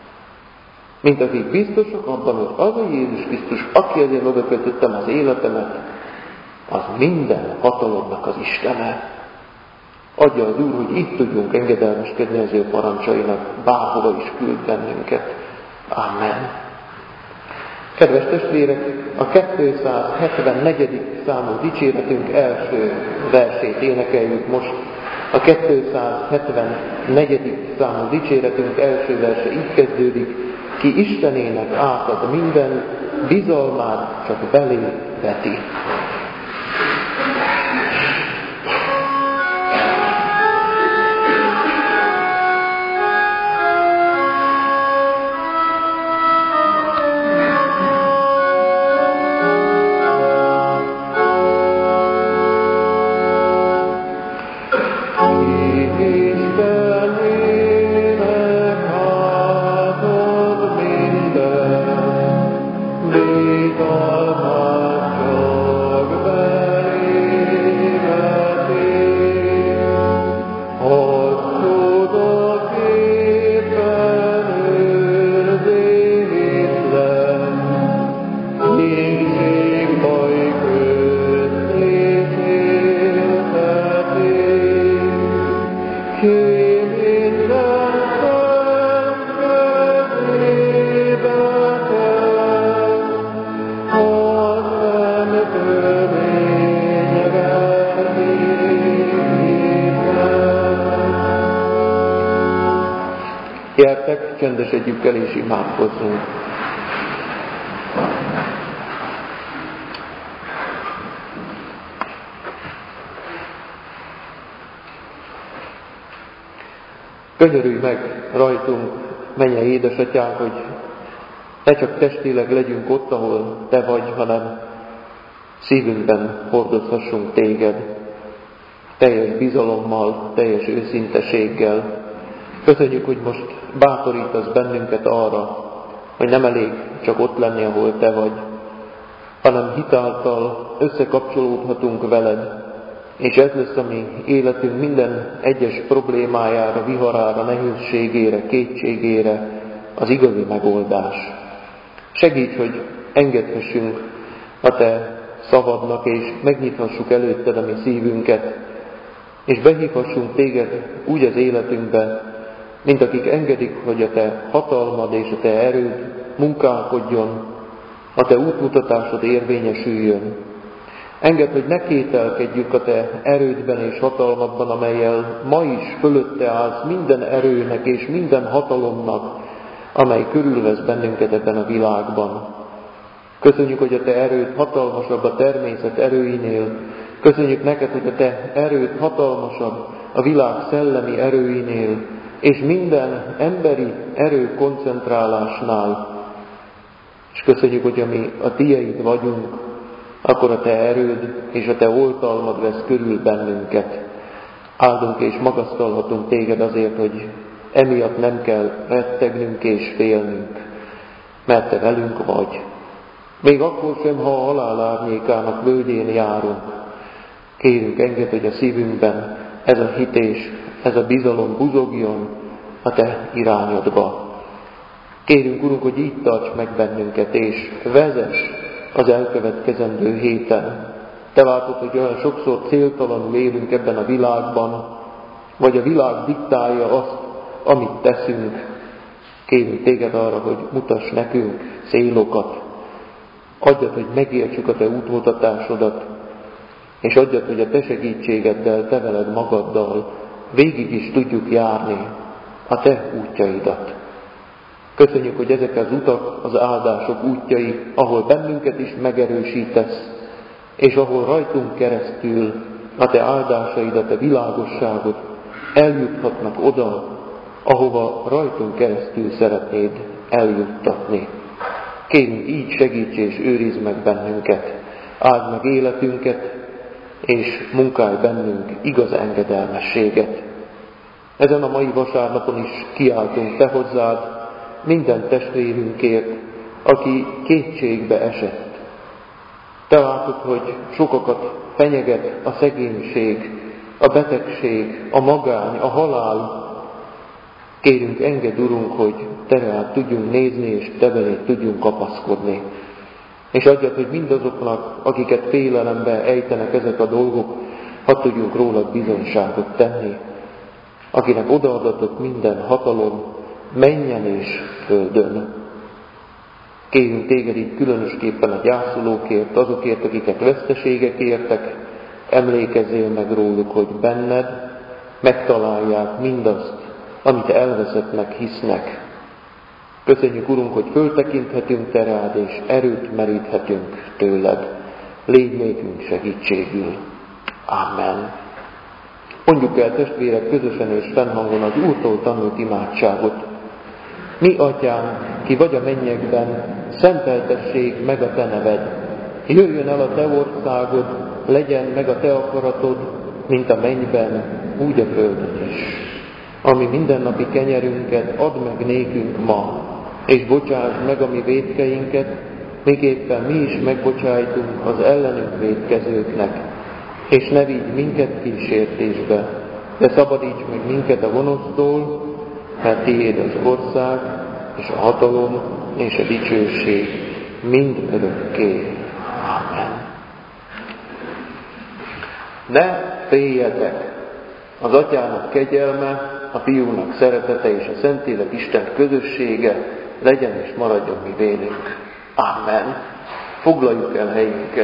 Mint akik biztosak abban, hogy az a Jézus Krisztus, aki ezért odakötöttem az életemet, az minden hatalomnak az Istene. Adja az Úr, hogy itt tudjunk engedelmeskedni az ő parancsainak, bárhova is küld bennünket. Amen. Kedves testvérek, a kétszázhetvennegyedik számú dicséretünk első versét énekeljük most. A kétszázhetvennegyedik számú dicséretünk első verse így kezdődik: ki Istenének átad minden, bizalmát csak belé veti. Gyertek, csendesedjük el és imádkozzunk. Könyörülj meg rajtunk, mennyei édesatyánk, hogy ne csak testileg legyünk ott, ahol te vagy, hanem szívünkben hordozhassunk téged, teljes bizalommal, teljes őszinteséggel. Köszönjük, hogy most bátorítasz bennünket arra, hogy nem elég csak ott lenni, ahol te vagy, hanem hitáltal összekapcsolódhatunk veled, és ez lesz a mi életünk minden egyes problémájára, viharára, nehézségére, kétségére az igazi megoldás. Segíts, hogy engedhessünk a te szavadnak, és megnyithassuk előtted a mi szívünket, és behívhassunk téged úgy az életünkbe, mint akik engedik, hogy a te hatalmad és a te erőd munkálkodjon, a te útmutatásod érvényesüljön. Engedd, hogy ne kételkedjük a te erődben és hatalmadban, amellyel ma is fölötte állsz minden erőnek és minden hatalomnak, amely körülvesz bennünket ebben a világban. Köszönjük, hogy a te erőd hatalmasabb a természet erőinél. Köszönjük neked, hogy a te erőd hatalmasabb a világ szellemi erőinél, és minden emberi erő koncentrálásnál. És köszönjük, hogy ami a tieid vagyunk, akkor a te erőd és a te oltalmad vesz körül bennünket. Áldunk és magasztalhatunk téged azért, hogy emiatt nem kell rettegnünk és félnünk, mert te velünk vagy. Még akkor sem, ha a halál árnyékának völgyén járunk. Kérünk, engedd, hogy a szívünkben ez a hités, ez a bizalom buzogjon a te irányodba. Kérünk, Urunk, hogy így tarts meg bennünket, és vezess az elkövetkezendő héten. Te látod, hogy olyan sokszor céltalanul élünk ebben a világban, vagy a világ diktálja azt, amit teszünk. Kérünk téged arra, hogy mutass nekünk célokat. Adjad, hogy megértsük a te útmutatásodat, és adjad, hogy a te segítségeddel, te veled magaddal végig is tudjuk járni a te útjaidat. Köszönjük, hogy ezek az utak, az áldások útjai, ahol bennünket is megerősítesz, és ahol rajtunk keresztül a te áldásaid, a te világosságod eljuthatnak oda, ahova rajtunk keresztül szeretnéd eljuttatni. Kérünk, így segíts és őrizd meg bennünket, áld meg életünket, és munkálj bennünk igaz engedelmességet. Ezen a mai vasárnapon is kiáltunk te hozzád, minden testvérünkért, aki kétségbe esett. Te látod, hogy sokakat fenyeget a szegénység, a betegség, a magány, a halál. Kérünk, engedd, Urunk, hogy te rád tudjunk nézni, és te beléd tudjunk kapaszkodni. És adjad, hogy mindazoknak, akiket félelembe ejtenek ezek a dolgok, hadd tudjunk rólad bizonyságot tenni, akinek odaadatott minden hatalom, mennyen és földön. Kérünk téged itt különösképpen a gyászolókért, azokért, akiket veszteségek értek, emlékezzél meg róluk, hogy benned megtalálják mindazt, amit elveszettnek hisznek. Köszönjük, Urunk, hogy föltekinthetünk te rád, és erőt meríthetünk tőled. Légy nékünk segítségül. Amen. Mondjuk el, testvérek, közösen és fennhangon az Úrtól tanult imádságot. Mi, Atyánk, ki vagy a mennyekben, szenteltessék meg a te neved. Jöjjön el a te országod, legyen meg a te akaratod, mint a mennyben, úgy a földön is. Ami mindennapi kenyerünket add meg nékünk ma, és bocsásd meg a mi vétkeinket, miképpen mi is megbocsájtunk az ellenünk vétkezőknek. És ne vigy minket kísértésbe, de szabadíts meg minket a gonosztól, mert tiéd az ország, és a hatalom, és a dicsőség mind örökké. Amen. Ne féljetek! Az Atyának kegyelme, a Fiúnak szeretete és a Szentlélek Isten közössége legyen és maradjon mi vélünk. Amen. Foglaljuk el helyünket.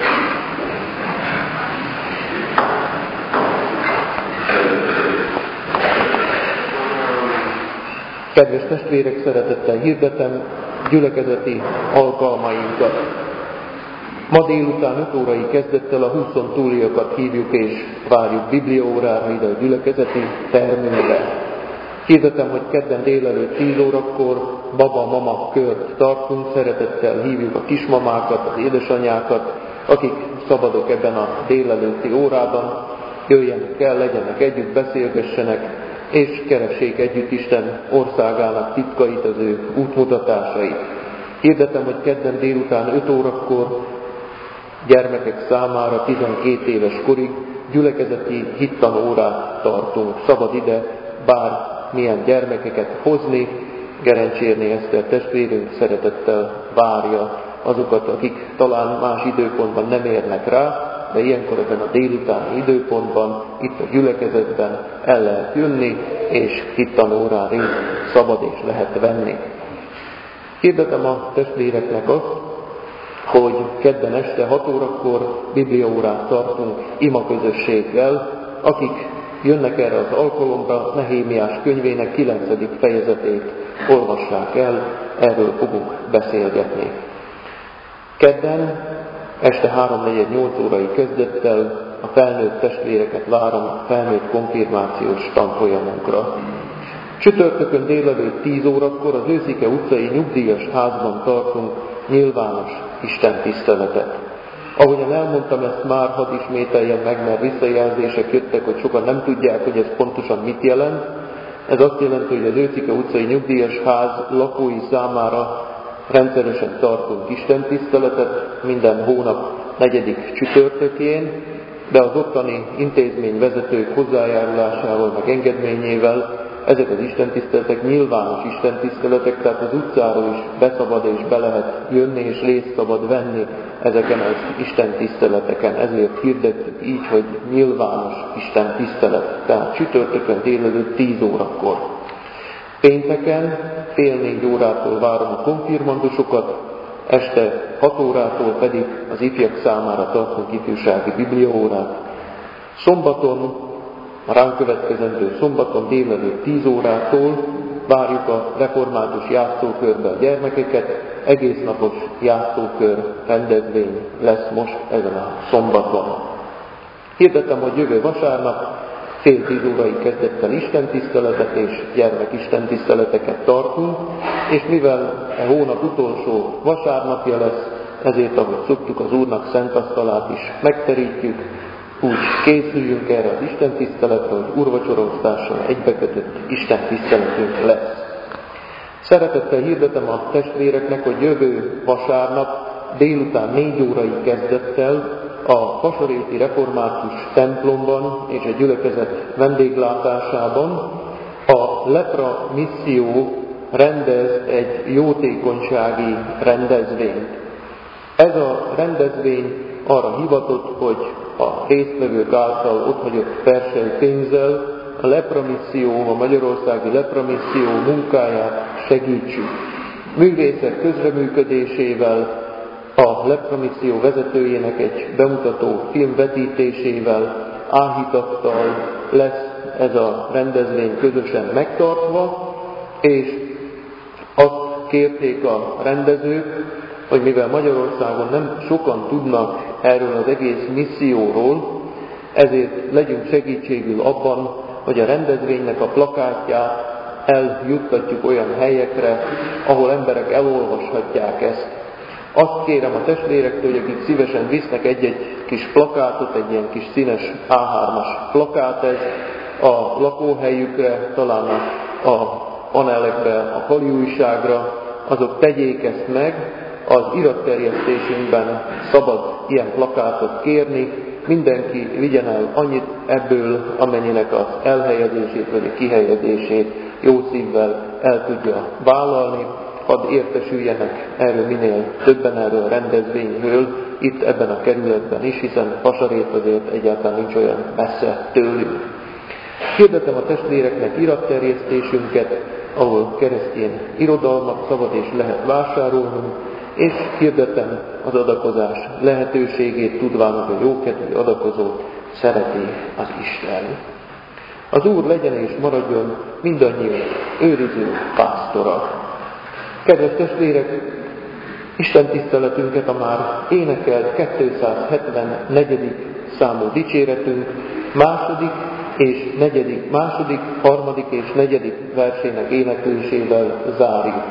Kedves testvérek, szeretettel hirdetem gyülekezeti alkalmainkat. Ma délután öt órai kezdettel a húszon túliakat hívjuk és várjuk bibliaórára ide a gyülekezeti termünkbe. Hirdetem, hogy kedden délelőtt tíz órakor baba-mama kört tartunk, szeretettel hívjuk a kismamákat, az édesanyákat, akik szabadok ebben a délelőtti órában, jöjjenek el, legyenek együtt, beszélgessenek, és keressék együtt Isten országának titkait, az ő útmutatásait. Hirdetem, hogy kedden délután öt órakor gyermekek számára tizenkét éves korig gyülekezeti hittanórát tartunk. Szabad ide bármilyen gyermekeket hozni. Gerencsérné Eszter testvérünk szeretettel várja azokat, akik talán más időpontban nem érnek rá, de ilyenkor ebben a délutáni időpontban, itt a gyülekezetben el lehet jönni, és hittanórán részt szabad és lehet venni. Hirdetem a testvéreknek azt, hogy kedden este hat órakor bibliaórát tartunk imaközösséggel, akik jönnek erre az alkalomra, Nehémiás könyvének kilencedik fejezetét olvassák el, erről fogunk beszélgetni. Kedden este háromnegyed nyolc órai kezdettel a felnőtt testvéreket várom a felnőtt konfirmációs tanfolyamunkra. Csütörtökön délelőtt tíz órakor az Őszike utcai nyugdíjas házban tartunk nyilvános istentiszteletet. Ahogyan elmondtam, ezt már hadd ismételjem meg, mert visszajelzések jöttek, hogy sokan nem tudják, hogy ez pontosan mit jelent. Ez azt jelenti, hogy az Őcike utcai nyugdíjas ház lakói számára rendszeresen tartunk istentiszteletet minden hónap negyedik csütörtökén, de az ottani intézmény vezetők hozzájárulásával, meg engedményével ezek az istentiszteletek nyilvános istentiszteletek, tehát az utcáról is beszabad és be lehet jönni, és részt szabad venni ezeken az istentiszteleteken. Ezért hirdettük így, hogy nyilvános istentisztelet, tehát csütörtökön délelőtt tíz órakor. Pénteken fél négy órától várom a konfirmandusokat, este hat órától pedig az ifjak számára tartunk ifjúsági bibliaórát. Szombaton, a ránk következendő szombaton délelőtt tíz órától várjuk a református játszókörbe a gyermekeket, egésznapos játszókör rendezvény lesz most ezen a szombaton. Hirdetem, hogy jövő vasárnap fél tíz órai kezdettel istentiszteletet és gyermekistentiszteleteket tartunk, és mivel a hónap utolsó vasárnapja lesz, ezért, ahogy szoktuk, az Úrnak szentasztalát is megterítjük, úgy készüljünk erre az istentiszteletre, hogy úrvacsoroztással egybekötött istentiszteletünk lesz. Szeretettel hirdetem a testvéreknek, hogy jövő vasárnap délután négy órai kezdettel a Fasaréti Református templomban és a gyülekezet vendéglátásában a Lepra Misszió rendez egy jótékonysági rendezvényt. Ez a rendezvény arra hivatott, hogy a résztvevők által otthagyott persely pénzzel a Lepra Misszió, a Magyarországi Lepra Misszió munkáját segítsük. Művészek közreműködésével, a Lepra Misszió vezetőjének egy bemutató film vetítésével, áhítattal lesz ez a rendezvény közösen megtartva, és azt kérték a rendezők, hogy mivel Magyarországon nem sokan tudnak erről az egész misszióról, ezért legyünk segítségül abban, hogy a rendezvénynek a plakátját eljuttatjuk olyan helyekre, ahol emberek elolvashatják ezt. Azt kérem a testvérektől, hogy akik szívesen visznek egy-egy kis plakátot, egy ilyen kis színes á hármas plakát ez a lakóhelyükre, talán a, a panelekbe, a faliújságra, azok tegyék ezt meg. Az iratterjesztésünkben szabad ilyen plakátot kérni, mindenki vigyen el annyit ebből, amennyinek az elhelyezését vagy a kihelyezését jó szívvel el tudja vállalni. Hadd értesüljenek erről minél többen erről a rendezvényről, itt ebben a kerületben is, hiszen Fasarét azért egyáltalán nincs olyan messze tőlünk. Hirdetem a testvéreknek iratterjesztésünket, ahol keresztény irodalmat szabad és lehet vásárolnunk, és hirdetem az adakozás lehetőségét, tudván, hogy a jókedvű adakozót szereti az Isten. Az Úr legyen és maradjon mindannyiunk őriző pásztora. Kedves testvérek, Isten tiszteletünket a már énekelt kétszázhetvennegyedik számú dicséretünk második és negyedik, második, harmadik és negyedik versének éneklésével zárjuk.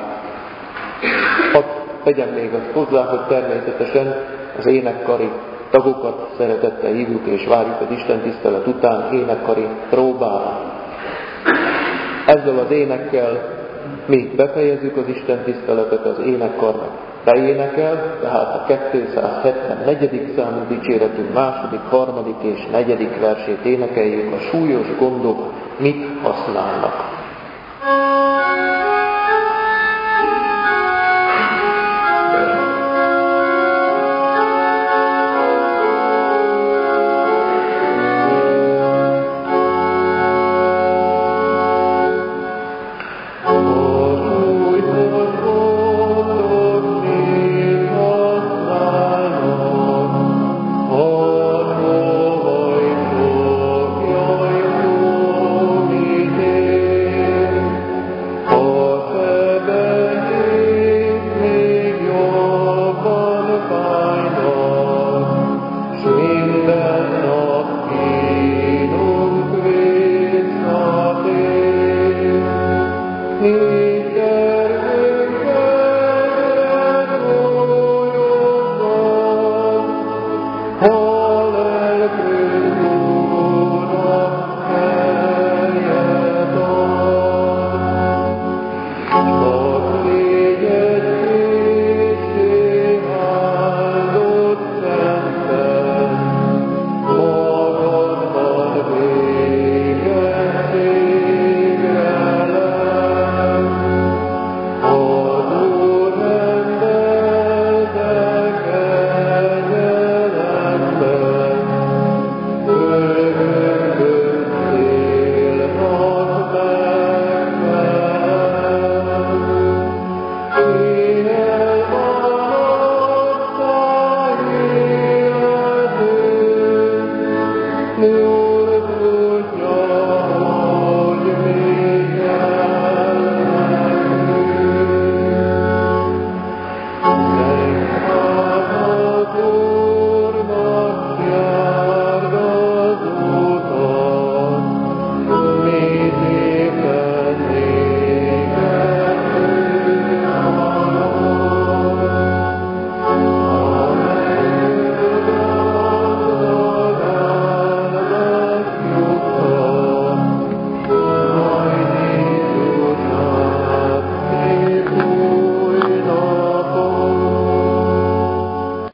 Hadd tegyem még azt hozzá, hogy természetesen az énekkari tagokat szeretettel hívjuk és várjuk az Isten tisztelet után énekkari próbára. Ezzel az énekkel mi befejezzük az Isten tiszteletet, az énekkarnak beénekel, tehát a kétszázhetvennegyedik számú dicséretünk második, harmadik és negyedik versét énekeljük, a súlyos gondok mit használnak.